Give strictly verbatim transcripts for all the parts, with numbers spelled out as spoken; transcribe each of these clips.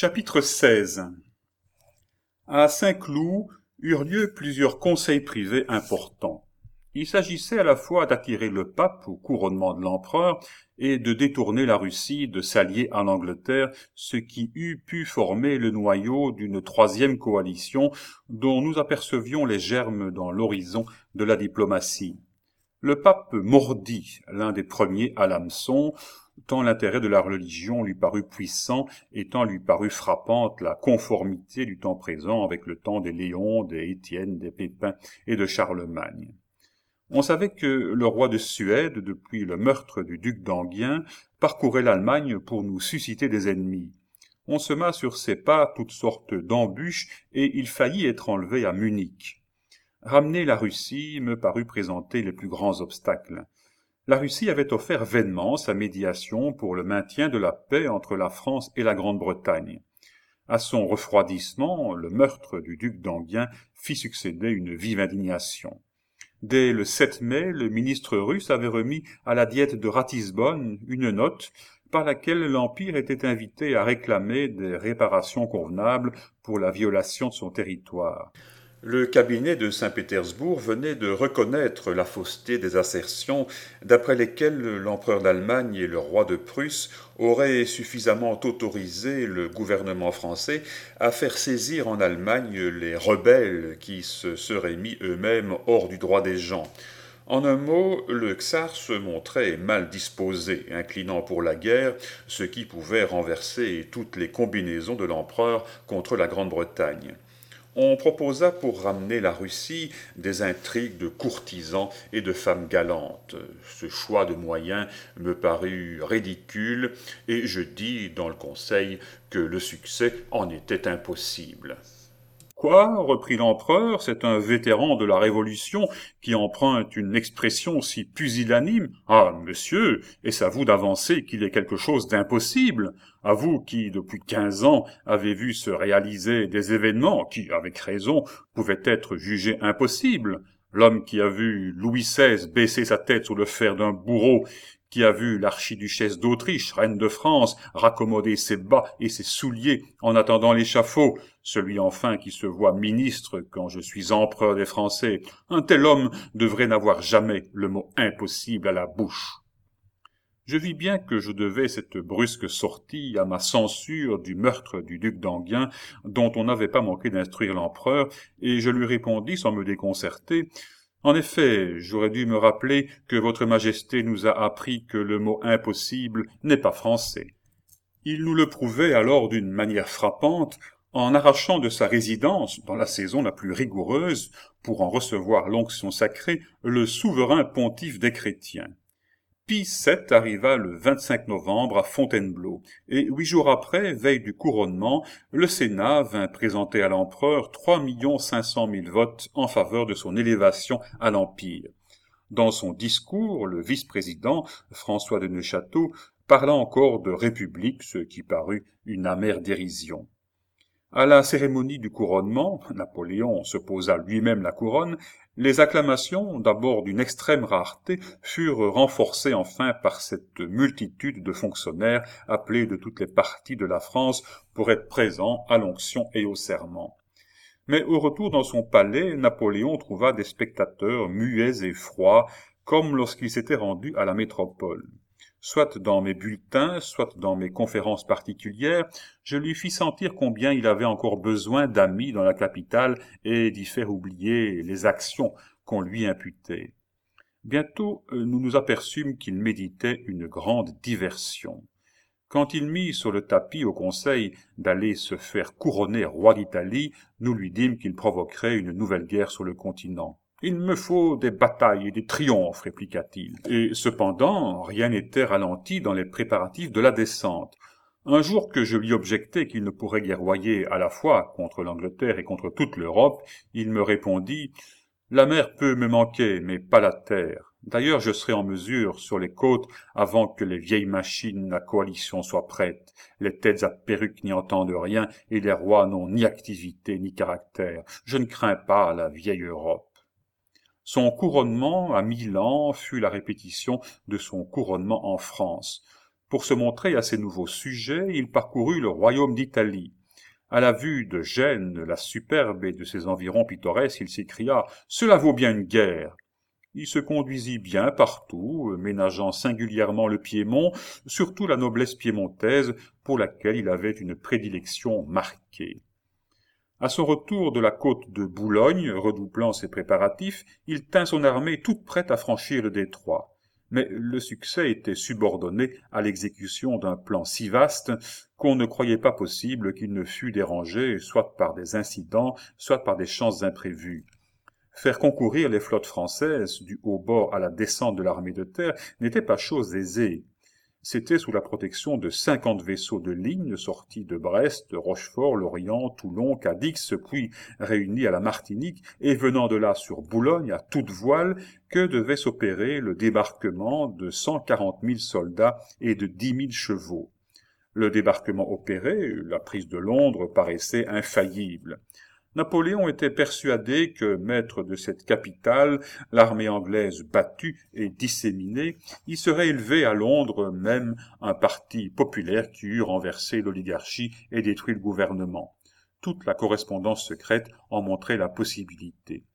Chapitre seize. À Saint-Cloud eurent lieu plusieurs conseils privés importants. Il s'agissait à la fois d'attirer le pape au couronnement de l'empereur et de détourner la Russie de s'allier à l'Angleterre, ce qui eût pu former le noyau d'une troisième coalition dont nous apercevions les germes dans l'horizon de la diplomatie. Le pape mordit l'un des premiers à l'hameçon, tant l'intérêt de la religion lui parut puissant et tant lui parut frappante la conformité du temps présent avec le temps des Léon, des Étienne, des Pépin et de Charlemagne. On savait que le roi de Suède, depuis le meurtre du duc d'Enghien, parcourait l'Allemagne pour nous susciter des ennemis. On sema sur ses pas toutes sortes d'embûches et il faillit être enlevé à Munich. Ramener la Russie me parut présenter les plus grands obstacles. La Russie avait offert vainement sa médiation pour le maintien de la paix entre la France et la Grande-Bretagne. À son refroidissement, le meurtre du duc d'Enghien fit succéder une vive indignation. Dès le sept mai, le ministre russe avait remis à la diète de Ratisbonne une note par laquelle l'Empire était invité à réclamer des réparations convenables pour la violation de son territoire. Le cabinet de Saint-Pétersbourg venait de reconnaître la fausseté des assertions d'après lesquelles l'empereur d'Allemagne et le roi de Prusse auraient suffisamment autorisé le gouvernement français à faire saisir en Allemagne les rebelles qui se seraient mis eux-mêmes hors du droit des gens. En un mot, le czar se montrait mal disposé, inclinant pour la guerre, ce qui pouvait renverser toutes les combinaisons de l'empereur contre la Grande-Bretagne. On proposa pour ramener la Russie des intrigues de courtisans et de femmes galantes. Ce choix de moyens me parut ridicule et je dis dans le conseil que le succès en était impossible. Quoi, reprit l'empereur, c'est un vétéran de la Révolution qui emprunte une expression si pusillanime. Ah, monsieur, est-ce à vous d'avancer qu'il est quelque chose d'impossible? À vous qui, depuis quinze ans, avez vu se réaliser des événements qui, avec raison, pouvaient être jugés impossibles. L'homme qui a vu Louis seize baisser sa tête sous le fer d'un bourreau, qui a vu l'archiduchesse d'Autriche, reine de France, raccommoder ses bas et ses souliers en attendant l'échafaud, celui enfin qui se voit ministre quand je suis empereur des Français, un tel homme devrait n'avoir jamais le mot impossible à la bouche. Je vis bien que je devais cette brusque sortie à ma censure du meurtre du duc d'Enghien, dont on n'avait pas manqué d'instruire l'empereur, et je lui répondis sans me déconcerter: en effet, j'aurais dû me rappeler que votre majesté nous a appris que le mot impossible n'est pas français. Il nous le prouvait alors d'une manière frappante, en arrachant de sa résidence, dans la saison la plus rigoureuse, pour en recevoir l'onction sacrée, le souverain pontife des chrétiens. Pie sept arriva le vingt-cinq novembre à Fontainebleau, et huit jours après, veille du couronnement, le Sénat vint présenter à l'empereur trois millions cinq cent mille votes en faveur de son élévation à l'Empire. Dans son discours, le vice-président, François de Neufchâteau, parla encore de république, ce qui parut une amère dérision. À la cérémonie du couronnement, Napoléon se posa lui-même la couronne, les acclamations, d'abord d'une extrême rareté, furent renforcées enfin par cette multitude de fonctionnaires appelés de toutes les parties de la France pour être présents à l'onction et au serment. Mais au retour dans son palais, Napoléon trouva des spectateurs muets et froids, comme lorsqu'il s'était rendu à la métropole. Soit dans mes bulletins, soit dans mes conférences particulières, je lui fis sentir combien il avait encore besoin d'amis dans la capitale et d'y faire oublier les actions qu'on lui imputait. Bientôt, nous nous aperçûmes qu'il méditait une grande diversion. Quand il mit sur le tapis au conseil d'aller se faire couronner roi d'Italie, nous lui dîmes qu'il provoquerait une nouvelle guerre sur le continent. « Il me faut des batailles et des triomphes, répliqua-t-il. Et cependant, rien n'était ralenti dans les préparatifs de la descente. Un jour que je lui objectais qu'il ne pourrait guerroyer à la fois contre l'Angleterre et contre toute l'Europe, il me répondit « La mer peut me manquer, mais pas la terre. D'ailleurs, je serai en mesure, sur les côtes, avant que les vieilles machines à coalition soient prêtes. Les têtes à perruque n'y entendent rien, et les rois n'ont ni activité ni caractère. Je ne crains pas la vieille Europe. » Son couronnement à Milan fut la répétition de son couronnement en France. Pour se montrer à ses nouveaux sujets, il parcourut le royaume d'Italie. À la vue de Gênes, la superbe, et de ses environs pittoresques, il s'écria « Cela vaut bien une guerre !» Il se conduisit bien partout, ménageant singulièrement le Piémont, surtout la noblesse piémontaise, pour laquelle il avait une prédilection marquée. À son retour de la côte de Boulogne, redoublant ses préparatifs, il tint son armée toute prête à franchir le détroit. Mais le succès était subordonné à l'exécution d'un plan si vaste qu'on ne croyait pas possible qu'il ne fût dérangé soit par des incidents, soit par des chances imprévues. Faire concourir les flottes françaises du haut-bord à la descente de l'armée de terre n'était pas chose aisée. C'était sous la protection de cinquante vaisseaux de ligne sortis de Brest, de Rochefort, Lorient, Toulon, Cadix, puis réunis à la Martinique et venant de là sur Boulogne à toute voile que devait s'opérer le débarquement de cent quarante mille soldats et de dix mille chevaux. Le débarquement opéré, la prise de Londres paraissait infaillible. Napoléon était persuadé que, maître de cette capitale, l'armée anglaise battue et disséminée, y serait élevé à Londres même un parti populaire qui eût renversé l'oligarchie et détruit le gouvernement. Toute la correspondance secrète en montrait la possibilité.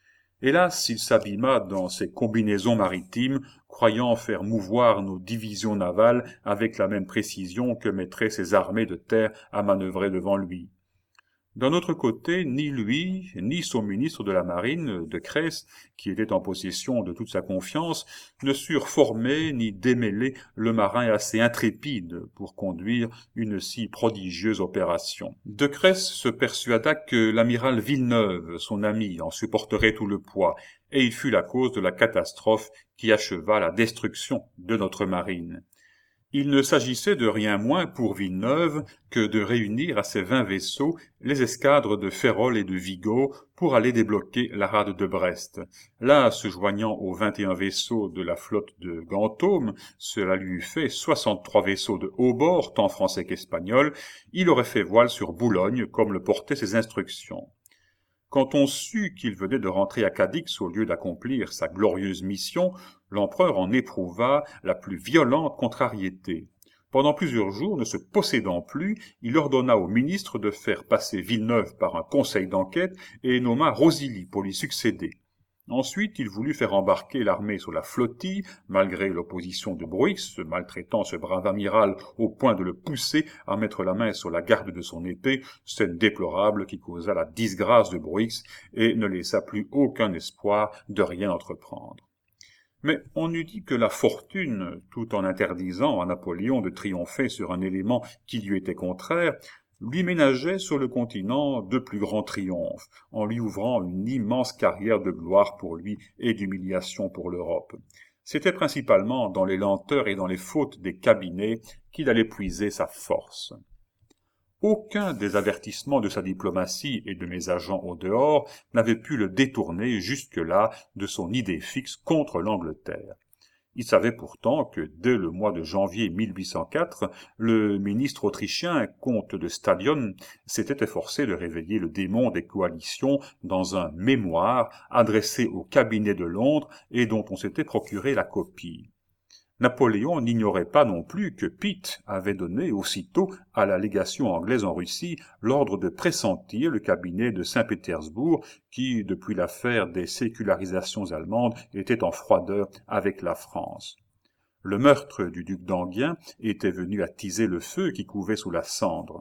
Hélas, il s'abîma dans ses combinaisons maritimes, croyant faire mouvoir nos divisions navales avec la même précision que mettraient ses armées de terre à manœuvrer devant lui. D'un autre côté, ni lui, ni son ministre de la Marine, de Cresse, qui était en possession de toute sa confiance, ne surent former ni démêler le marin assez intrépide pour conduire une si prodigieuse opération. De Cresse se persuada que l'amiral Villeneuve, son ami, en supporterait tout le poids, et il fut la cause de la catastrophe qui acheva la destruction de notre marine. Il ne s'agissait de rien moins pour Villeneuve que de réunir à ses vingt vaisseaux les escadres de Férolles et de Vigo pour aller débloquer la rade de Brest. Là, se joignant aux vingt et un vaisseaux de la flotte de Ganthaume, cela lui eût fait soixante-trois vaisseaux de haut bord, tant français qu'espagnols, il aurait fait voile sur Boulogne comme le portaient ses instructions. Quand on sut qu'il venait de rentrer à Cadix au lieu d'accomplir sa glorieuse mission, l'empereur en éprouva la plus violente contrariété. Pendant plusieurs jours, ne se possédant plus, il ordonna au ministre de faire passer Villeneuve par un conseil d'enquête et nomma Rosilly pour lui succéder. Ensuite, il voulut faire embarquer l'armée sur la flottille, malgré l'opposition de Bruix, maltraitant ce brave amiral au point de le pousser à mettre la main sur la garde de son épée, scène déplorable qui causa la disgrâce de Bruix et ne laissa plus aucun espoir de rien entreprendre. Mais on eût dit que la fortune, tout en interdisant à Napoléon de triompher sur un élément qui lui était contraire, lui ménageait sur le continent de plus grands triomphes, en lui ouvrant une immense carrière de gloire pour lui et d'humiliation pour l'Europe. C'était principalement dans les lenteurs et dans les fautes des cabinets qu'il allait puiser sa force. Aucun des avertissements de sa diplomatie et de mes agents au dehors n'avait pu le détourner jusque-là de son idée fixe contre l'Angleterre. Il savait pourtant que dès le mois de janvier mille huit cent quatre, le ministre autrichien, comte de Stadion, s'était efforcé de réveiller le démon des coalitions dans un mémoire adressé au cabinet de Londres et dont on s'était procuré la copie. Napoléon n'ignorait pas non plus que Pitt avait donné aussitôt à la légation anglaise en Russie l'ordre de pressentir le cabinet de Saint-Pétersbourg qui, depuis l'affaire des sécularisations allemandes, était en froideur avec la France. Le meurtre du duc d'Enghien était venu attiser le feu qui couvait sous la cendre.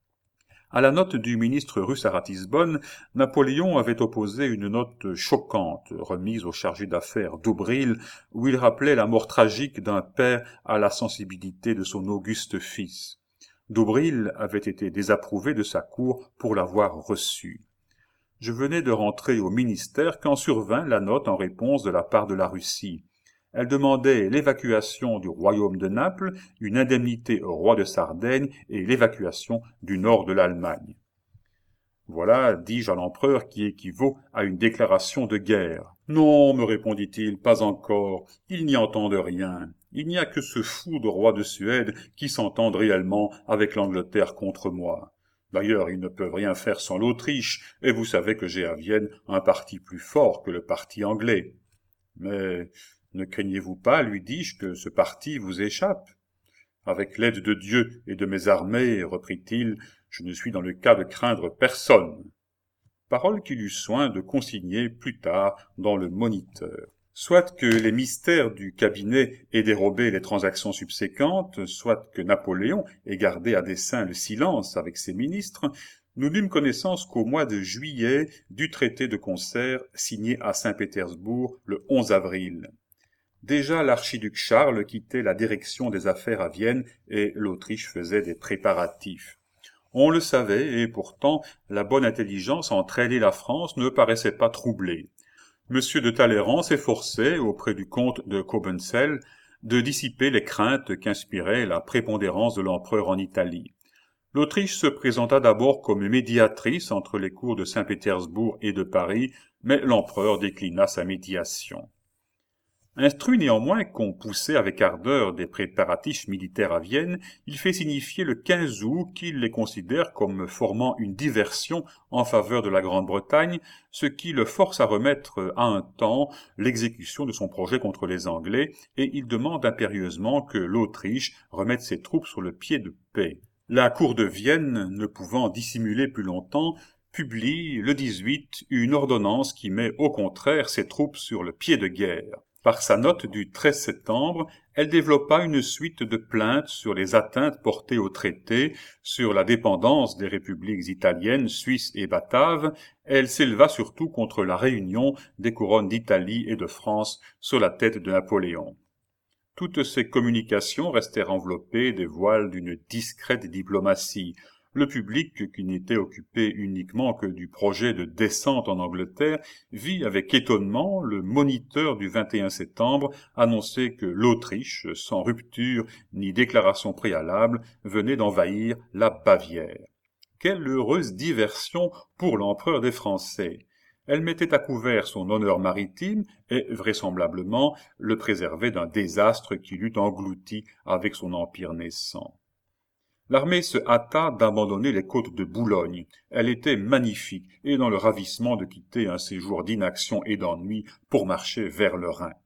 À la note du ministre russe à Ratisbonne, Napoléon avait opposé une note choquante, remise au chargé d'affaires Doubril, où il rappelait la mort tragique d'un père à la sensibilité de son auguste fils. Doubril avait été désapprouvé de sa cour pour l'avoir reçu. Je venais de rentrer au ministère quand survint la note en réponse de la part de la Russie. Elle demandait l'évacuation du royaume de Naples, une indemnité au roi de Sardaigne et l'évacuation du nord de l'Allemagne. Voilà, dis-je à l'empereur, qui équivaut à une déclaration de guerre. Non, me répondit-il, pas encore, ils n'y entendent rien. Il n'y a que ce fou de roi de Suède qui s'entende réellement avec l'Angleterre contre moi. D'ailleurs, ils ne peuvent rien faire sans l'Autriche, et vous savez que j'ai à Vienne un parti plus fort que le parti anglais. Mais ne craignez-vous pas, lui dis-je, que ce parti vous échappe? Avec l'aide de Dieu et de mes armées, reprit-il, je ne suis dans le cas de craindre personne. Parole qu'il eut soin de consigner plus tard dans le Moniteur. Soit que les mystères du cabinet aient dérobé les transactions subséquentes, soit que Napoléon ait gardé à dessein le silence avec ses ministres, nous n'eûmes connaissance qu'au mois de juillet du traité de concert signé à Saint-Pétersbourg le onze avril. Déjà l'archiduc Charles quittait la direction des affaires à Vienne et l'Autriche faisait des préparatifs. On le savait, et pourtant la bonne intelligence entraînée la France ne paraissait pas troublée. Monsieur de Talleyrand s'efforçait, auprès du comte de Cobenzl, de dissiper les craintes qu'inspirait la prépondérance de l'empereur en Italie. L'Autriche se présenta d'abord comme médiatrice entre les cours de Saint-Pétersbourg et de Paris, mais l'empereur déclina sa médiation. Instruit néanmoins qu'on poussait avec ardeur des préparatifs militaires à Vienne, il fait signifier le quinze août qu'il les considère comme formant une diversion en faveur de la Grande-Bretagne, ce qui le force à remettre à un temps l'exécution de son projet contre les Anglais, et il demande impérieusement que l'Autriche remette ses troupes sur le pied de paix. La cour de Vienne, ne pouvant dissimuler plus longtemps, publie le dix-huit une ordonnance qui met au contraire ses troupes sur le pied de guerre. Par sa note du treize septembre, elle développa une suite de plaintes sur les atteintes portées au traité, sur la dépendance des républiques italiennes, suisses et bataves. Elle s'éleva surtout contre la réunion des couronnes d'Italie et de France sur la tête de Napoléon. Toutes ces communications restèrent enveloppées des voiles d'une discrète diplomatie. Le public, qui n'était occupé uniquement que du projet de descente en Angleterre, vit avec étonnement le Moniteur du vingt et un septembre annoncer que l'Autriche, sans rupture ni déclaration préalable, venait d'envahir la Bavière. Quelle heureuse diversion pour l'empereur des Français! Elle mettait à couvert son honneur maritime et, vraisemblablement, le préservait d'un désastre qui l'eût englouti avec son empire naissant. L'armée se hâta d'abandonner les côtes de Boulogne. Elle était magnifique et dans le ravissement de quitter un séjour d'inaction et d'ennui pour marcher vers le Rhin.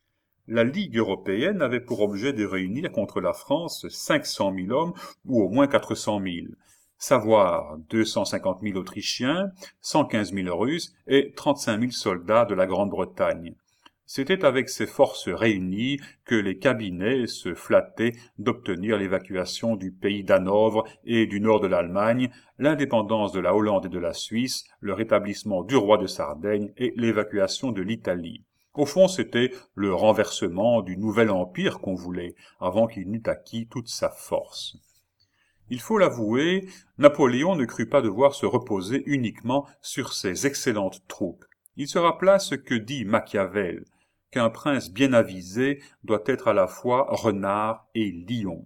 La Ligue européenne avait pour objet de réunir contre la France cinq cent mille hommes ou au moins quatre cent mille, savoir deux cent cinquante mille Autrichiens, cent quinze mille Russes et trente-cinq mille soldats de la Grande-Bretagne. C'était avec ces forces réunies que les cabinets se flattaient d'obtenir l'évacuation du pays d'Hanovre et du nord de l'Allemagne, l'indépendance de la Hollande et de la Suisse, le rétablissement du roi de Sardaigne et l'évacuation de l'Italie. Au fond, c'était le renversement du nouvel empire qu'on voulait, avant qu'il n'eût acquis toute sa force. Il faut l'avouer, Napoléon ne crut pas devoir se reposer uniquement sur ses excellentes troupes. Il se rappela ce que dit Machiavel, qu'un prince bien avisé doit être à la fois renard et lion.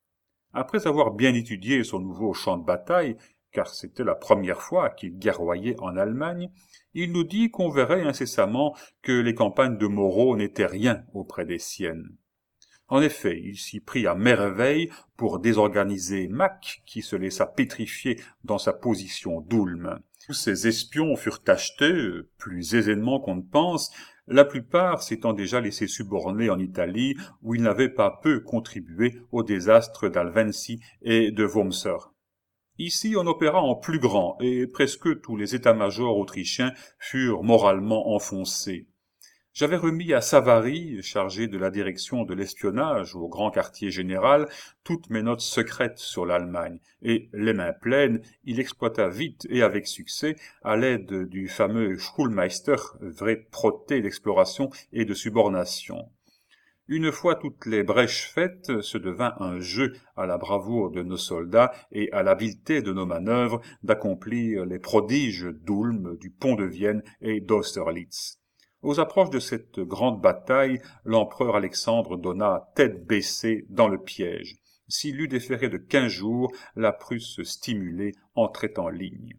Après avoir bien étudié son nouveau champ de bataille, car c'était la première fois qu'il guerroyait en Allemagne, il nous dit qu'on verrait incessamment que les campagnes de Moreau n'étaient rien auprès des siennes. En effet, il s'y prit à merveille pour désorganiser Mack, qui se laissa pétrifier dans sa position d'Ulm. Tous ces espions furent achetés, plus aisément qu'on ne pense, la plupart s'étant déjà laissés suborner en Italie, où ils n'avaient pas peu contribué au désastre d'Alvensi et de Wormser. Ici, on opéra en plus grand, et presque tous les états-majors autrichiens furent moralement enfoncés. J'avais remis à Savary, chargé de la direction de l'espionnage au grand quartier général, toutes mes notes secrètes sur l'Allemagne, et, les mains pleines, il exploita vite et avec succès, à l'aide du fameux Schulmeister, vrai protée d'exploration et de subornation. Une fois toutes les brèches faites, ce devint un jeu à la bravoure de nos soldats et à l'habileté de nos manœuvres d'accomplir les prodiges d'Ulm, du pont de Vienne et d'Austerlitz. Aux approches de cette grande bataille, l'empereur Alexandre donna tête baissée dans le piège. S'il eût déféré de quinze jours, la Prusse stimulée entrait en ligne.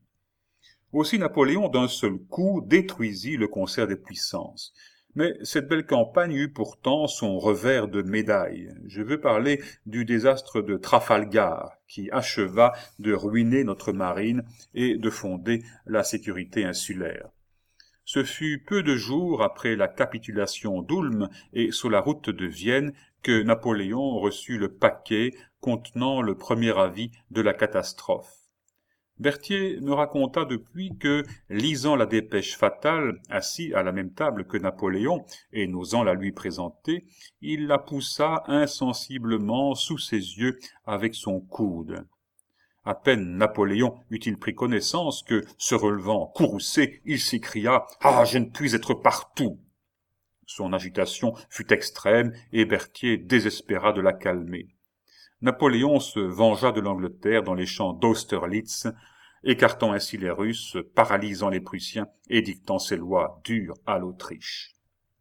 Aussi Napoléon d'un seul coup détruisit le concert des puissances. Mais cette belle campagne eut pourtant son revers de médaille. Je veux parler du désastre de Trafalgar, qui acheva de ruiner notre marine et de fonder la sécurité insulaire. Ce fut peu de jours après la capitulation d'Ulm et sur la route de Vienne que Napoléon reçut le paquet contenant le premier avis de la catastrophe. Berthier me raconta depuis que, lisant la dépêche fatale, assis à la même table que Napoléon et n'osant la lui présenter, il la poussa insensiblement sous ses yeux avec son coude. À peine Napoléon eut-il pris connaissance que, se relevant courroucé, il s'écria « Ah, je ne puis être partout !» Son agitation fut extrême et Berthier désespéra de la calmer. Napoléon se vengea de l'Angleterre dans les champs d'Austerlitz, écartant ainsi les Russes, paralysant les Prussiens et dictant ses lois dures à l'Autriche.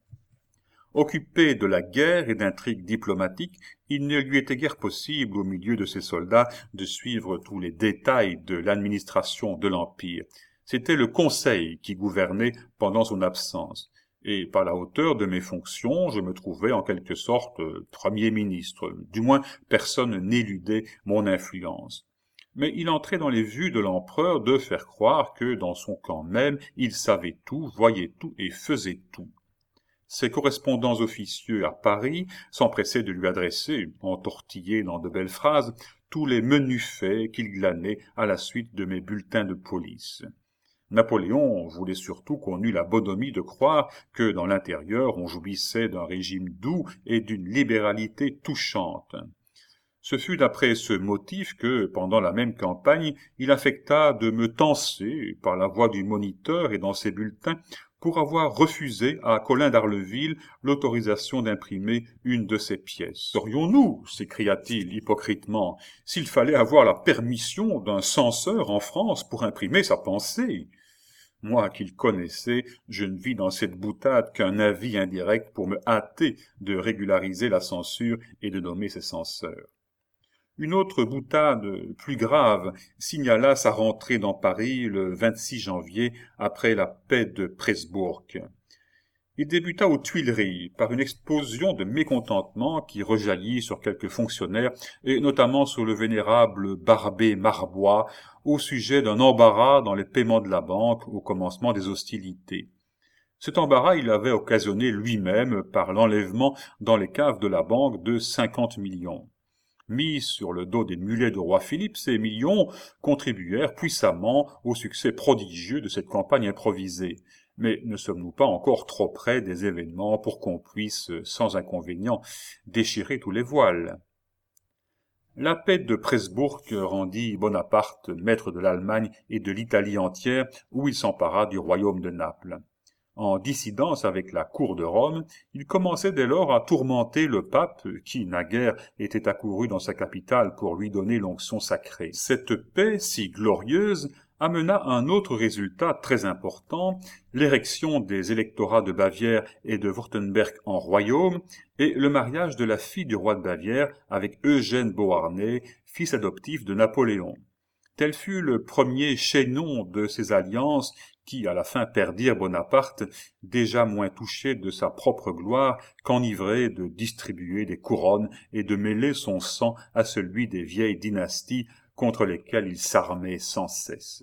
Occupé de la guerre et d'intrigues diplomatiques, il ne lui était guère possible, au milieu de ses soldats, de suivre tous les détails de l'administration de l'Empire. C'était le Conseil qui gouvernait pendant son absence, et par la hauteur de mes fonctions, je me trouvais en quelque sorte Premier ministre. Du moins, personne n'éludait mon influence. Mais il entrait dans les vues de l'empereur de faire croire que, dans son camp même, il savait tout, voyait tout et faisait tout. Ses correspondants officieux à Paris s'empressaient de lui adresser, entortillés dans de belles phrases, tous les menus faits qu'il glanait à la suite de mes bulletins de police. Napoléon voulait surtout qu'on eût la bonhomie de croire que, dans l'intérieur, on jouissait d'un régime doux et d'une libéralité touchante. Ce fut d'après ce motif que, pendant la même campagne, il affecta de me tancer, par la voix du moniteur et dans ses bulletins, pour avoir refusé à Colin d'Arleville l'autorisation d'imprimer une de ses pièces. « Saurions-nous, s'écria-t-il hypocritement, s'il fallait avoir la permission d'un censeur en France pour imprimer sa pensée ?» Moi qu'il connaissais, je ne vis dans cette boutade qu'un avis indirect pour me hâter de régulariser la censure et de nommer ses censeurs. Une autre boutade, plus grave, signala sa rentrée dans Paris le vingt-six janvier après la paix de Presbourg. Il débuta aux Tuileries par une explosion de mécontentement qui rejaillit sur quelques fonctionnaires et notamment sur le vénérable Barbé Marbois au sujet d'un embarras dans les paiements de la banque au commencement des hostilités. Cet embarras il l'avait occasionné lui-même par l'enlèvement dans les caves de la banque de cinquante millions. Mis sur le dos des mulets du roi Philippe, ces millions contribuèrent puissamment au succès prodigieux de cette campagne improvisée. Mais ne sommes-nous pas encore trop près des événements pour qu'on puisse, sans inconvénient, déchirer tous les voiles? La paix de Presbourg rendit Bonaparte maître de l'Allemagne et de l'Italie entière, où il s'empara du royaume de Naples. En dissidence avec la cour de Rome, il commençait dès lors à tourmenter le pape, qui, naguère, était accouru dans sa capitale pour lui donner l'onction sacrée. Cette paix, si glorieuse, amena un autre résultat très important, l'érection des électorats de Bavière et de Wurtemberg en royaume, et le mariage de la fille du roi de Bavière avec Eugène Beauharnais, fils adoptif de Napoléon. Tel fut le premier chaînon de ces alliances qui, à la fin, perdirent Bonaparte, déjà moins touché de sa propre gloire qu'enivré de distribuer des couronnes et de mêler son sang à celui des vieilles dynasties contre lesquelles il s'armait sans cesse.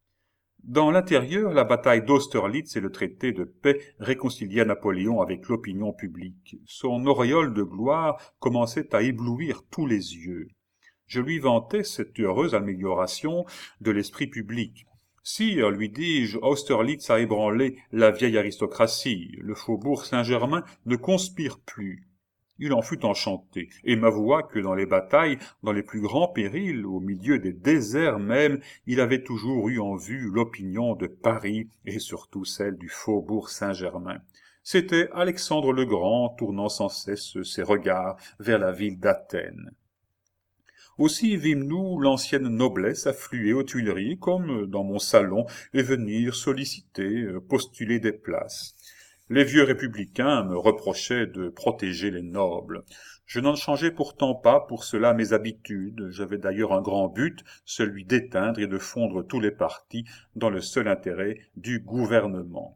Dans l'intérieur, la bataille d'Austerlitz et le traité de paix réconcilia Napoléon avec l'opinion publique. Son auréole de gloire commençait à éblouir tous les yeux. Je lui vantais cette heureuse amélioration de l'esprit public. « Sire, lui dis-je, Austerlitz a ébranlé la vieille aristocratie. Le faubourg Saint-Germain ne conspire plus. » Il en fut enchanté, et m'avoua que dans les batailles, dans les plus grands périls, au milieu des déserts même, il avait toujours eu en vue l'opinion de Paris, et surtout celle du faubourg Saint-Germain. C'était Alexandre le Grand tournant sans cesse ses regards vers la ville d'Athènes. Aussi vîmes-nous l'ancienne noblesse affluer aux Tuileries, comme dans mon salon, et venir solliciter, postuler des places. Les vieux républicains me reprochaient de protéger les nobles. Je n'en changeais pourtant pas pour cela mes habitudes. J'avais d'ailleurs un grand but, celui d'éteindre et de fondre tous les partis dans le seul intérêt du gouvernement.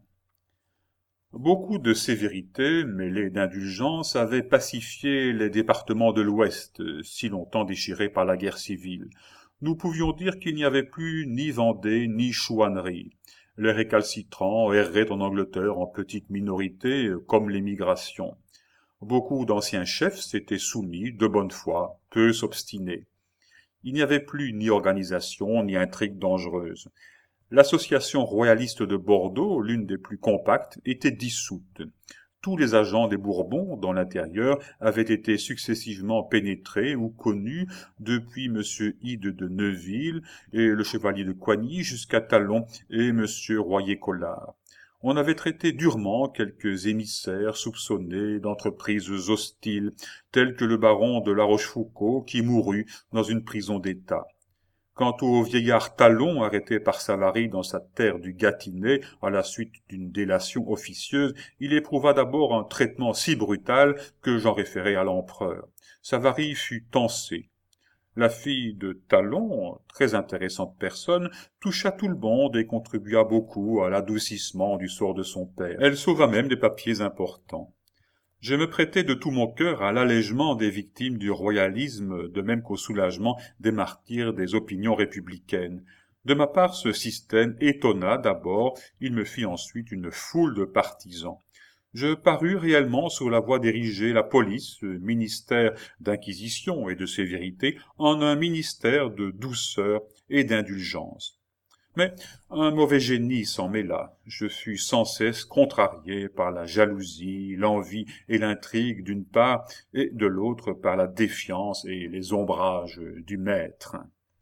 Beaucoup de sévérité, mêlée d'indulgence, avaient pacifié les départements de l'Ouest, si longtemps déchirés par la guerre civile. Nous pouvions dire qu'il n'y avait plus ni Vendée ni chouannerie. Les récalcitrants erraient en Angleterre en petite minorité, comme l'émigration. Beaucoup d'anciens chefs s'étaient soumis de bonne foi, peu s'obstinaient. Il n'y avait plus ni organisation, ni intrigue dangereuse. L'association royaliste de Bordeaux, l'une des plus compactes, était dissoute. Tous les agents des Bourbons, dans l'intérieur, avaient été successivement pénétrés ou connus depuis M. Hyde de Neuville et le chevalier de Coigny jusqu'à Talon et M. Royer-Collard. On avait traité durement quelques émissaires soupçonnés d'entreprises hostiles, tels que le baron de La Rochefoucauld qui mourut dans une prison d'État. Quant au vieillard Talon, arrêté par Savary dans sa terre du Gâtinais à la suite d'une délation officieuse, il éprouva d'abord un traitement si brutal que j'en référai à l'empereur. Savary fut tancé. La fille de Talon, très intéressante personne, toucha tout le monde et contribua beaucoup à l'adoucissement du sort de son père. Elle sauva même des papiers importants. Je me prêtais de tout mon cœur à l'allègement des victimes du royalisme, de même qu'au soulagement des martyrs des opinions républicaines. De ma part, ce système étonna d'abord, il me fit ensuite une foule de partisans. Je parus réellement sur la voie d'ériger la police, ministère d'inquisition et de sévérité, en un ministère de douceur et d'indulgence. Mais un mauvais génie s'en mêla. Je fus sans cesse contrarié par la jalousie, l'envie et l'intrigue d'une part, et de l'autre par la défiance et les ombrages du maître.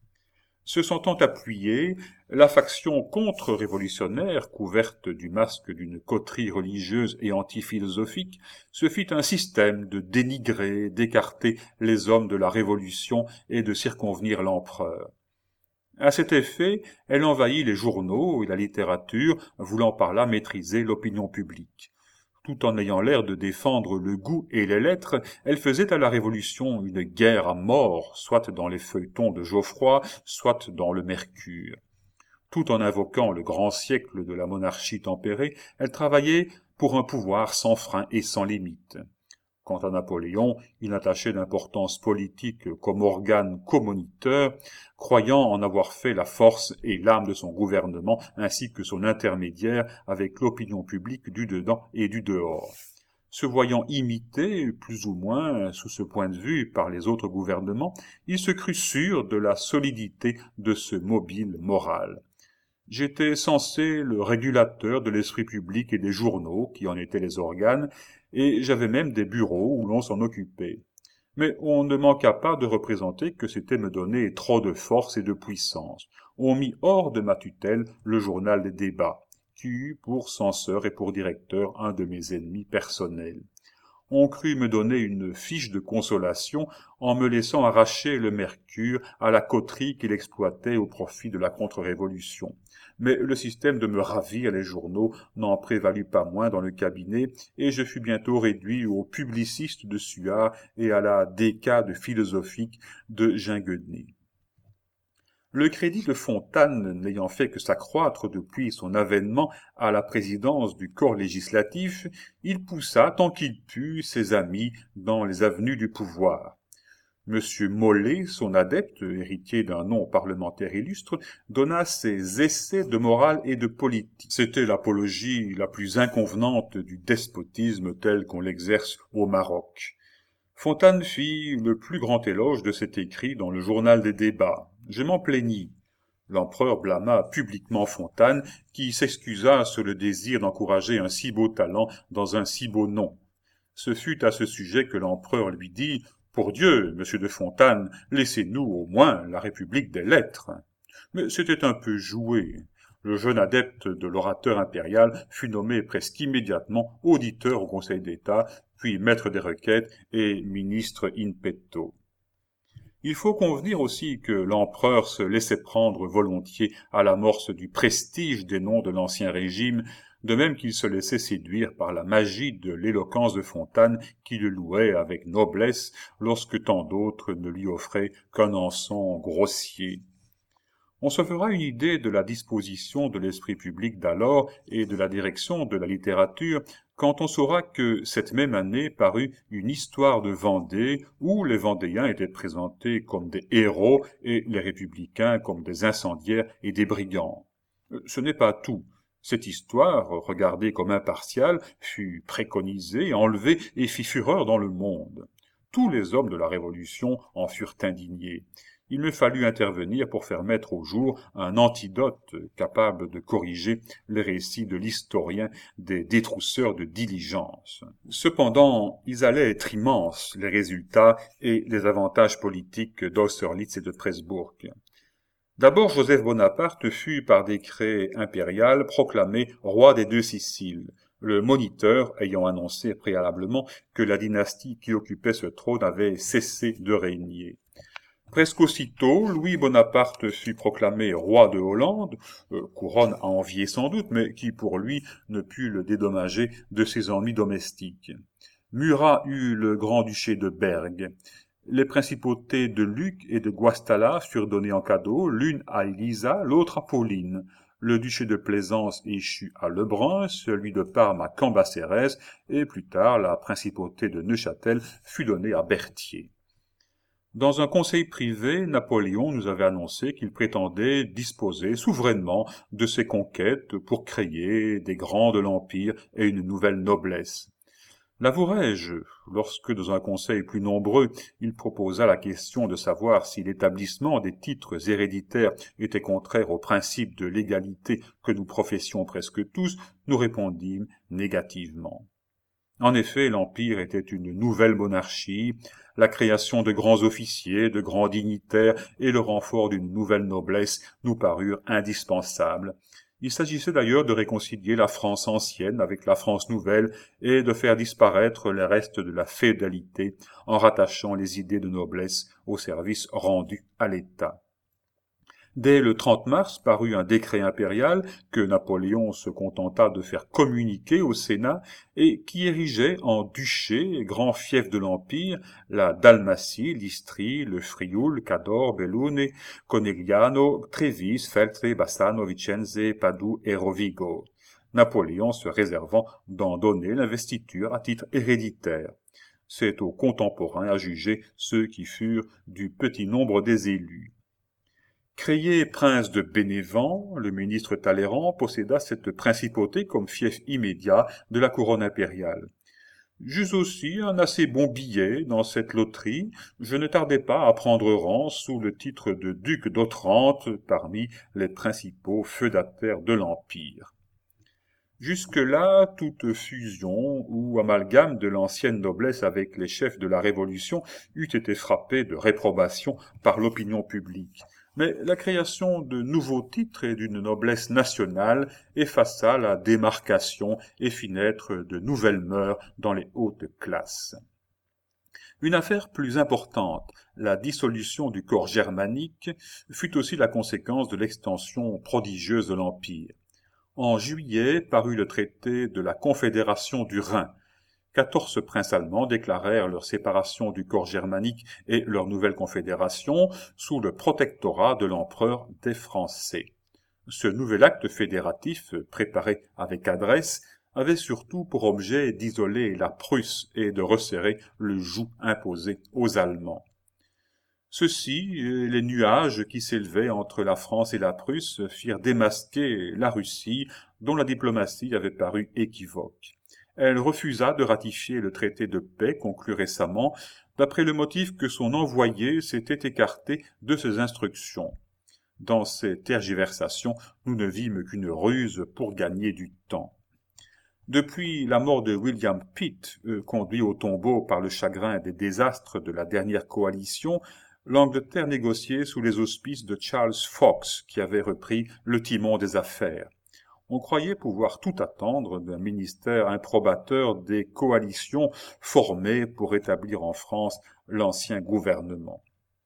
Se sentant appuyé, la faction contre-révolutionnaire, couverte du masque d'une coterie religieuse et antiphilosophique, se fit un système de dénigrer, d'écarter les hommes de la Révolution et de circonvenir l'empereur. À cet effet, elle envahit les journaux et la littérature, voulant par là maîtriser l'opinion publique. Tout en ayant l'air de défendre le goût et les lettres, elle faisait à la Révolution une guerre à mort, soit dans les feuilletons de Geoffroy, soit dans le Mercure. Tout en invoquant le grand siècle de la monarchie tempérée, elle travaillait pour un pouvoir sans frein et sans limite. Quant à Napoléon, il attachait d'importance politique comme organe commoniteur, croyant en avoir fait la force et l'âme de son gouvernement, ainsi que son intermédiaire avec l'opinion publique du dedans et du dehors. Se voyant imité, plus ou moins, sous ce point de vue, par les autres gouvernements, il se crut sûr de la solidité de ce mobile moral. J'étais censé le régulateur de l'esprit public et des journaux, qui en étaient les organes, et j'avais même des bureaux où l'on s'en occupait. Mais on ne manqua pas de représenter que c'était me donner trop de force et de puissance. On mit hors de ma tutelle le journal des débats, qui eut pour censeur et pour directeur un de mes ennemis personnels. On crut me donner une fiche de consolation en me laissant arracher le Mercure à la coterie qu'il exploitait au profit de la contre-révolution. Mais le système de me ravir les journaux n'en prévalut pas moins dans le cabinet, et je fus bientôt réduit au publiciste de Suard et à la décade philosophique de Ginguené. Le crédit de Fontane n'ayant fait que s'accroître depuis son avènement à la présidence du corps législatif, il poussa tant qu'il put ses amis dans les avenues du pouvoir. Monsieur Molé, son adepte, héritier d'un nom parlementaire illustre, donna ses essais de morale et de politique. C'était l'apologie la plus inconvenante du despotisme tel qu'on l'exerce au Maroc. Fontane fit le plus grand éloge de cet écrit dans le journal des débats. Je m'en plaignis. L'empereur blâma publiquement Fontane, qui s'excusa sur le désir d'encourager un si beau talent dans un si beau nom. Ce fut à ce sujet que l'empereur lui dit « Pour Dieu, monsieur de Fontane, laissez-nous au moins la République des lettres ». Mais c'était un peu joué. Le jeune adepte de l'orateur impérial fut nommé presque immédiatement auditeur au Conseil d'État, puis maître des requêtes et ministre in petto. Il faut convenir aussi que l'empereur se laissait prendre volontiers à l'amorce du prestige des noms de l'Ancien Régime, de même qu'il se laissait séduire par la magie de l'éloquence de Fontane qui le louait avec noblesse lorsque tant d'autres ne lui offraient qu'un encens grossier. On se fera une idée de la disposition de l'esprit public d'alors et de la direction de la littérature quand on saura que cette même année parut une histoire de Vendée où les Vendéens étaient présentés comme des héros et les républicains comme des incendiaires et des brigands. Ce n'est pas tout. Cette histoire, regardée comme impartiale, fut préconisée, enlevée et fit fureur dans le monde. Tous les hommes de la Révolution en furent indignés. Il me fallut intervenir pour faire mettre au jour un antidote capable de corriger les récits de l'historien des détrousseurs de diligence. Cependant, ils allaient être immenses, les résultats et les avantages politiques d'Austerlitz et de Presbourg. D'abord, Joseph Bonaparte fut, par décret impérial, proclamé roi des deux Siciles, le Moniteur ayant annoncé préalablement que la dynastie qui occupait ce trône avait cessé de régner. Presque aussitôt, Louis Bonaparte fut proclamé roi de Hollande, euh, couronne à envier sans doute, mais qui pour lui ne put le dédommager de ses ennuis domestiques. Murat eut le grand-duché de Berg. Les principautés de Lucques et de Guastalla furent données en cadeau, l'une à Elisa, l'autre à Pauline. Le duché de Plaisance échut à Lebrun, celui de Parme à Cambacérès, et plus tard la principauté de Neuchâtel fut donnée à Berthier. Dans un conseil privé, Napoléon nous avait annoncé qu'il prétendait disposer souverainement de ses conquêtes pour créer des grands de l'Empire et une nouvelle noblesse. L'avouerai-je, lorsque dans un conseil plus nombreux, il proposa la question de savoir si l'établissement des titres héréditaires était contraire au principe de l'égalité que nous professions presque tous, nous répondîmes négativement. En effet, l'Empire était une nouvelle monarchie, la création de grands officiers, de grands dignitaires et le renfort d'une nouvelle noblesse nous parurent indispensables. Il s'agissait d'ailleurs de réconcilier la France ancienne avec la France nouvelle et de faire disparaître les restes de la féodalité en rattachant les idées de noblesse au service rendu à l'État. Dès le trente mars parut un décret impérial que Napoléon se contenta de faire communiquer au Sénat et qui érigeait en duché, grand fief de l'Empire, la Dalmatie, l'Istrie, le Frioul, Cadore, Bellune, Conegliano, Trevis, Feltre, Bassano, Vicenze, Padoue et Rovigo. Napoléon se réservant d'en donner l'investiture à titre héréditaire. C'est aux contemporains à juger ceux qui furent du petit nombre des élus. Créé prince de Bénévent, le ministre Talleyrand posséda cette principauté comme fief immédiat de la couronne impériale. J'eus aussi un assez bon billet dans cette loterie, je ne tardai pas à prendre rang sous le titre de duc d'Otrante parmi les principaux feudataires de l'Empire. Jusque-là, toute fusion ou amalgame de l'ancienne noblesse avec les chefs de la Révolution eût été frappée de réprobation par l'opinion publique. Mais la création de nouveaux titres et d'une noblesse nationale effaça la démarcation et fit naître de nouvelles mœurs dans les hautes classes. Une affaire plus importante, la dissolution du corps germanique, fut aussi la conséquence de l'extension prodigieuse de l'Empire. En juillet parut le traité de la Confédération du Rhin. Quatorze princes allemands déclarèrent leur séparation du corps germanique et leur nouvelle confédération sous le protectorat de l'empereur des Français. Ce nouvel acte fédératif, préparé avec adresse, avait surtout pour objet d'isoler la Prusse et de resserrer le joug imposé aux Allemands. Ceux-ci, les nuages qui s'élevaient entre la France et la Prusse, firent démasquer la Russie, dont la diplomatie avait paru équivoque. Elle refusa de ratifier le traité de paix conclu récemment, d'après le motif que son envoyé s'était écarté de ses instructions. Dans ces tergiversations, nous ne vîmes qu'une ruse pour gagner du temps. Depuis la mort de William Pitt, euh, conduit au tombeau par le chagrin des désastres de la dernière coalition, l'Angleterre négociait sous les auspices de Charles Fox, qui avait repris le timon des affaires. On croyait pouvoir tout attendre d'un ministère improbateur des coalitions formées pour établir en France l'ancien gouvernement.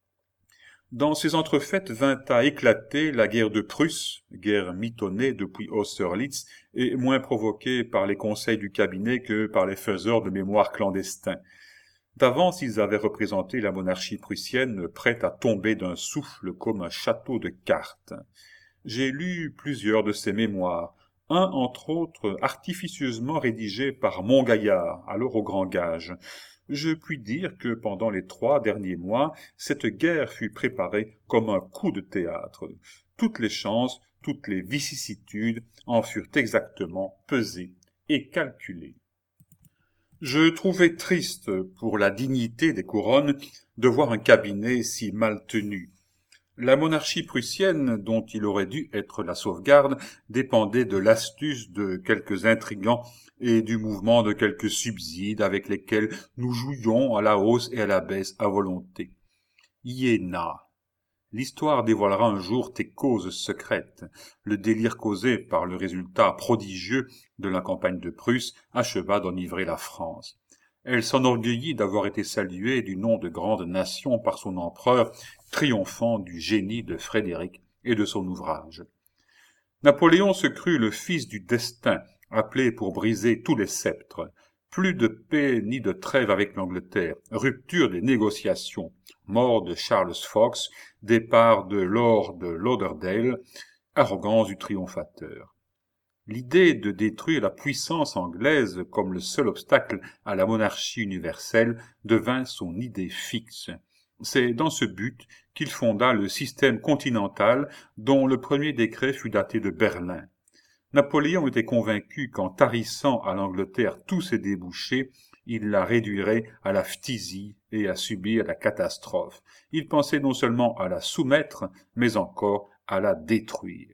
Dans ces entrefaites vint à éclater la guerre de Prusse, guerre mitonnée depuis Austerlitz et moins provoquée par les conseils du cabinet que par les faiseurs de mémoire clandestins. D'avance, ils avaient représenté la monarchie prussienne prête à tomber d'un souffle comme un château de cartes. J'ai lu plusieurs de ces mémoires, un entre autres artificieusement rédigé par Montgaillard, alors au grand gage. Je puis dire que pendant les trois derniers mois, cette guerre fut préparée comme un coup de théâtre. Toutes les chances toutes les vicissitudes en furent exactement pesées et calculées. Je trouvais triste pour la dignité des couronnes de voir un cabinet si mal tenu. La monarchie prussienne, dont il aurait dû être la sauvegarde, dépendait de l'astuce de quelques intrigants et du mouvement de quelques subsides avec lesquels nous jouions à la hausse et à la baisse à volonté. Iéna. L'histoire dévoilera un jour tes causes secrètes. Le délire causé par le résultat prodigieux de la campagne de Prusse acheva d'enivrer la France. Elle s'enorgueillit d'avoir été saluée du nom de grande nation par son empereur, triomphant du génie de Frédéric et de son ouvrage. Napoléon se crut le fils du destin, appelé pour briser tous les sceptres. Plus de paix ni de trêve avec l'Angleterre, rupture des négociations, mort de Charles Fox, départ de Lord de Lauderdale, arrogance du triomphateur. L'idée de détruire la puissance anglaise comme le seul obstacle à la monarchie universelle devint son idée fixe. C'est dans ce but qu'il fonda le système continental dont le premier décret fut daté de Berlin. Napoléon était convaincu qu'en tarissant à l'Angleterre tous ses débouchés, il la réduirait à la phtisie et à subir la catastrophe. Il pensait non seulement à la soumettre, mais encore à la détruire.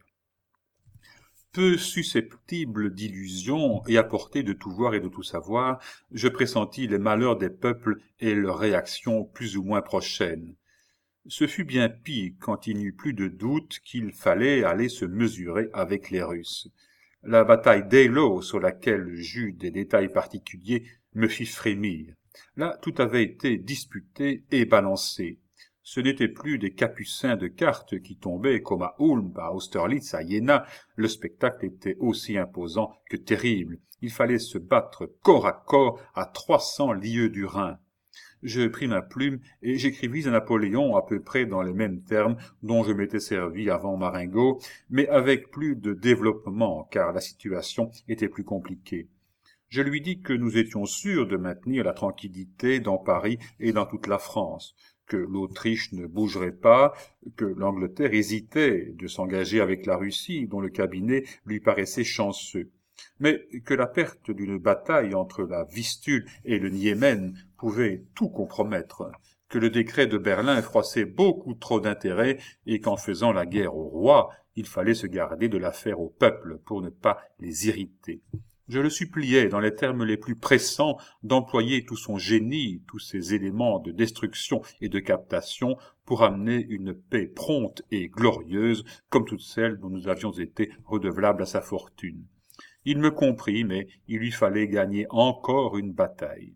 Peu susceptible d'illusions et à portée de tout voir et de tout savoir, je pressentis les malheurs des peuples et leurs réactions plus ou moins prochaines. Ce fut bien pis quand il n'y eut plus de doute qu'il fallait aller se mesurer avec les Russes. La bataille d'Eylau, sur laquelle j'eus des détails particuliers, me fit frémir. Là, tout avait été disputé et balancé. Ce n'étaient plus des capucins de cartes qui tombaient comme à Ulm, à Austerlitz, à Iéna. Le spectacle était aussi imposant que terrible. Il fallait se battre corps à corps à trois cents lieues du Rhin. Je pris ma plume et j'écrivis à Napoléon à peu près dans les mêmes termes dont je m'étais servi avant Marengo, mais avec plus de développement, car la situation était plus compliquée. Je lui dis que nous étions sûrs de maintenir la tranquillité dans Paris et dans toute la France, que l'Autriche ne bougerait pas, que l'Angleterre hésitait de s'engager avec la Russie, dont le cabinet lui paraissait chanceux, mais que la perte d'une bataille entre la Vistule et le Niémen pouvait tout compromettre, que le décret de Berlin froissait beaucoup trop d'intérêt et qu'en faisant la guerre au roi, il fallait se garder de la faire au peuple pour ne pas les irriter. Je le suppliais, dans les termes les plus pressants, d'employer tout son génie, tous ses éléments de destruction et de captation pour amener une paix prompte et glorieuse, comme toutes celles dont nous avions été redevables à sa fortune. Il me comprit, mais il lui fallait gagner encore une bataille.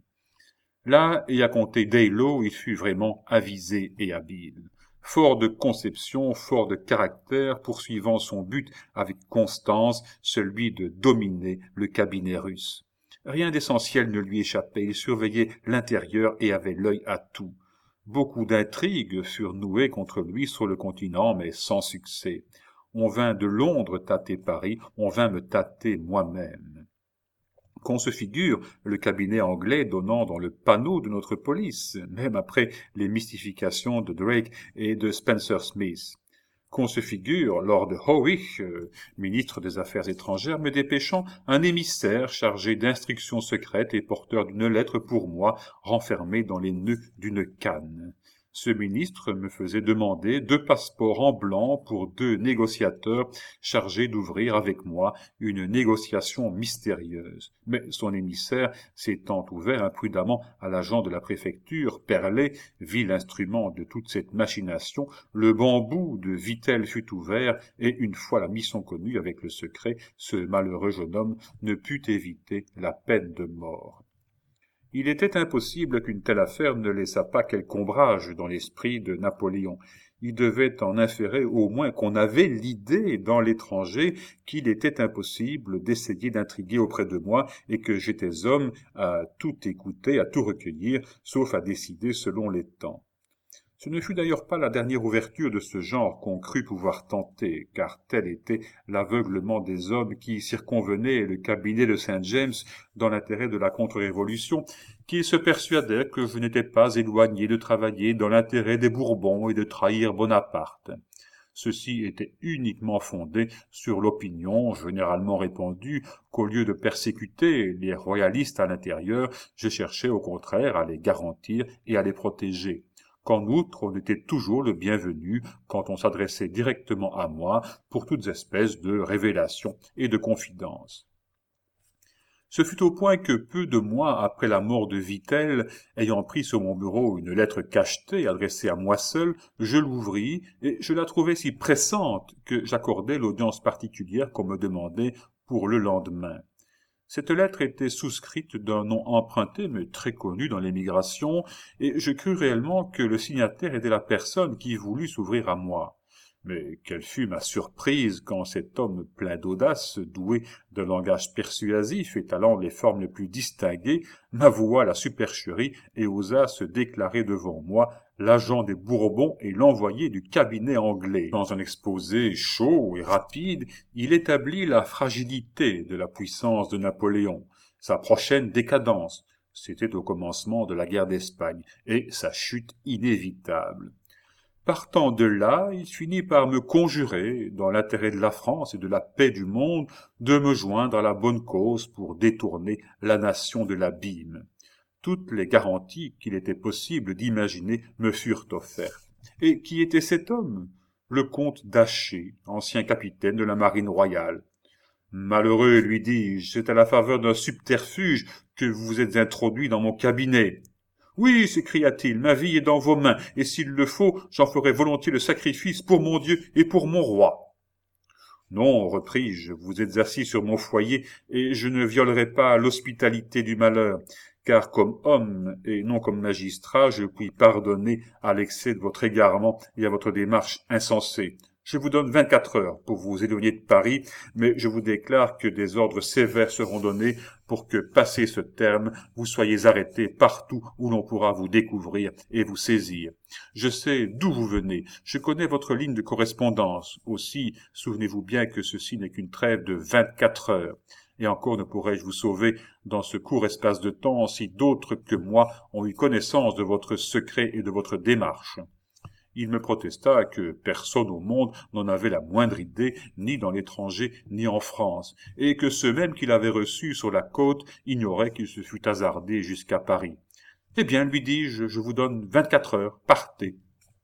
Là, et à compter d'Eylau, il fut vraiment avisé et habile. Fort de conception, fort de caractère, poursuivant son but avec constance, celui de dominer le cabinet russe. Rien d'essentiel ne lui échappait, il surveillait l'intérieur et avait l'œil à tout. Beaucoup d'intrigues furent nouées contre lui sur le continent, mais sans succès. On vint de Londres tâter Paris, on vint me tâter moi-même. Qu'on se figure le cabinet anglais donnant dans le panneau de notre police, même après les mystifications de Drake et de Spencer Smith. Qu'on se figure Lord Howick, euh, ministre des Affaires étrangères, me dépêchant un émissaire chargé d'instructions secrètes et porteur d'une lettre pour moi, renfermée dans les nœuds d'une canne. Ce ministre me faisait demander deux passeports en blanc pour deux négociateurs chargés d'ouvrir avec moi une négociation mystérieuse. Mais son émissaire, s'étant ouvert imprudemment à l'agent de la préfecture, Perlet, vil instrument de toute cette machination, le bambou de Vittel fut ouvert, et une fois la mission connue avec le secret, ce malheureux jeune homme ne put éviter la peine de mort. Il était impossible qu'une telle affaire ne laissât pas quelque ombrage dans l'esprit de Napoléon. Il devait en inférer au moins qu'on avait l'idée dans l'étranger qu'il était impossible d'essayer d'intriguer auprès de moi et que j'étais homme à tout écouter, à tout recueillir, sauf à décider selon les temps. Ce ne fut d'ailleurs pas la dernière ouverture de ce genre qu'on crut pouvoir tenter, car tel était l'aveuglement des hommes qui circonvenaient le cabinet de Saint-James dans l'intérêt de la contre-révolution, qu'ils se persuadaient que je n'étais pas éloigné de travailler dans l'intérêt des Bourbons et de trahir Bonaparte. Ceci était uniquement fondé sur l'opinion généralement répandue qu'au lieu de persécuter les royalistes à l'intérieur, je cherchais au contraire à les garantir et à les protéger. Qu'en outre, on était toujours le bienvenu quand on s'adressait directement à moi pour toutes espèces de révélations et de confidences. Ce fut au point que peu de mois après la mort de Vittel, ayant pris sur mon bureau une lettre cachetée adressée à moi seul, je l'ouvris et je la trouvai si pressante que j'accordai l'audience particulière qu'on me demandait pour le lendemain. Cette lettre était souscrite d'un nom emprunté mais très connu dans l'émigration, et je crus réellement que le signataire était la personne qui voulut s'ouvrir à moi. Mais quelle fut ma surprise quand cet homme plein d'audace, doué d'un langage persuasif et talent les formes les plus distinguées, m'avoua la supercherie et osa se déclarer devant moi l'agent des Bourbons et l'envoyé du cabinet anglais. Dans un exposé chaud et rapide, il établit la fragilité de la puissance de Napoléon, sa prochaine décadence, c'était au commencement de la guerre d'Espagne, et sa chute inévitable. Partant de là, il finit par me conjurer, dans l'intérêt de la France et de la paix du monde, de me joindre à la bonne cause pour détourner la nation de l'abîme. Toutes les garanties qu'il était possible d'imaginer me furent offertes. Et qui était cet homme? Le comte d'Aché, ancien capitaine de la marine royale. Malheureux, lui dis-je, c'est à la faveur d'un subterfuge que vous vous êtes introduit dans mon cabinet. Oui, s'écria-t-il, ma vie est dans vos mains, et s'il le faut, j'en ferai volontiers le sacrifice pour mon Dieu et pour mon roi. Non, repris-je, vous êtes assis sur mon foyer, et je ne violerai pas l'hospitalité du malheur, car comme homme et non comme magistrat, je puis pardonner à l'excès de votre égarement et à votre démarche insensée. Je vous donne vingt-quatre heures pour vous éloigner de Paris, mais je vous déclare que des ordres sévères seront donnés pour que, passé ce terme, vous soyez arrêtés partout où l'on pourra vous découvrir et vous saisir. Je sais d'où vous venez, je connais votre ligne de correspondance. Aussi, souvenez-vous bien que ceci n'est qu'une trêve de vingt-quatre heures. Et encore ne pourrais-je vous sauver dans ce court espace de temps si d'autres que moi ont eu connaissance de votre secret et de votre démarche. Il me protesta que personne au monde n'en avait la moindre idée, ni dans l'étranger, ni en France, et que ceux mêmes qu'il avait reçus sur la côte ignoraient qu'il se fût hasardé jusqu'à Paris. Eh bien, lui dis-je, je vous donne vingt-quatre heures, partez.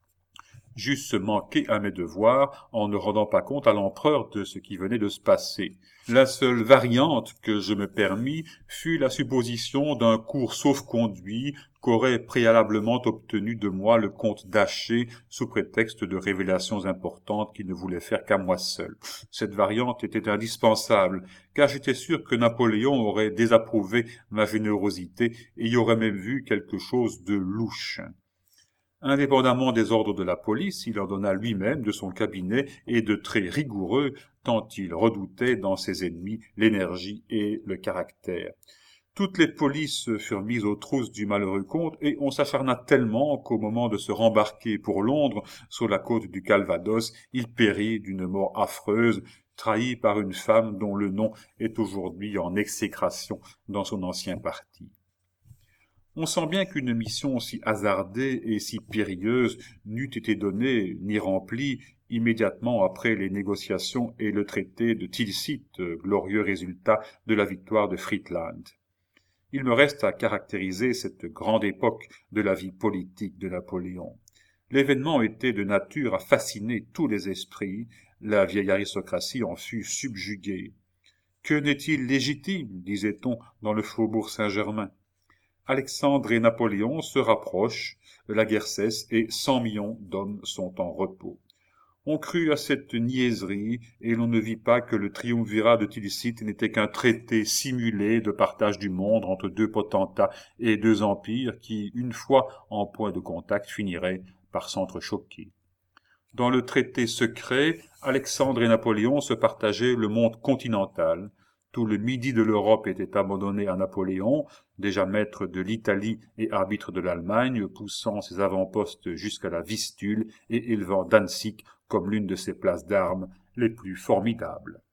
J'eusse manqué à mes devoirs en ne rendant pas compte à l'empereur de ce qui venait de se passer. La seule variante que je me permis fut la supposition d'un court sauf-conduit qu'aurait préalablement obtenu de moi le comte d'Aché sous prétexte de révélations importantes qu'il ne voulait faire qu'à moi seul. Cette variante était indispensable, car j'étais sûr que Napoléon aurait désapprouvé ma générosité et y aurait même vu quelque chose de louche. Indépendamment des ordres de la police, il ordonna lui-même de son cabinet et de très rigoureux, tant il redoutait dans ses ennemis l'énergie et le caractère. Toutes les polices furent mises aux trousses du malheureux comte, et on s'acharna tellement qu'au moment de se rembarquer pour Londres, sur la côte du Calvados, il périt d'une mort affreuse, trahi par une femme dont le nom est aujourd'hui en exécration dans son ancien parti. On sent bien qu'une mission si hasardée et si périlleuse n'eût été donnée ni remplie immédiatement après les négociations et le traité de Tilsit, glorieux résultat de la victoire de Friedland. Il me reste à caractériser cette grande époque de la vie politique de Napoléon. L'événement était de nature à fasciner tous les esprits, la vieille aristocratie en fut subjuguée. Que n'est-il légitime, disait-on dans le faubourg Saint-Germain? Alexandre et Napoléon se rapprochent, la guerre cesse et cent millions d'hommes sont en repos. On crut à cette niaiserie et l'on ne vit pas que le triumvirat de Tilsit n'était qu'un traité simulé de partage du monde entre deux potentats et deux empires qui, une fois en point de contact, finiraient par s'entrechoquer. Dans le traité secret, Alexandre et Napoléon se partageaient le monde continental. Tout le midi de l'Europe était abandonné à Napoléon, déjà maître de l'Italie et arbitre de l'Allemagne, poussant ses avant-postes jusqu'à la Vistule et élevant Danzig comme l'une de ses places d'armes les plus formidables.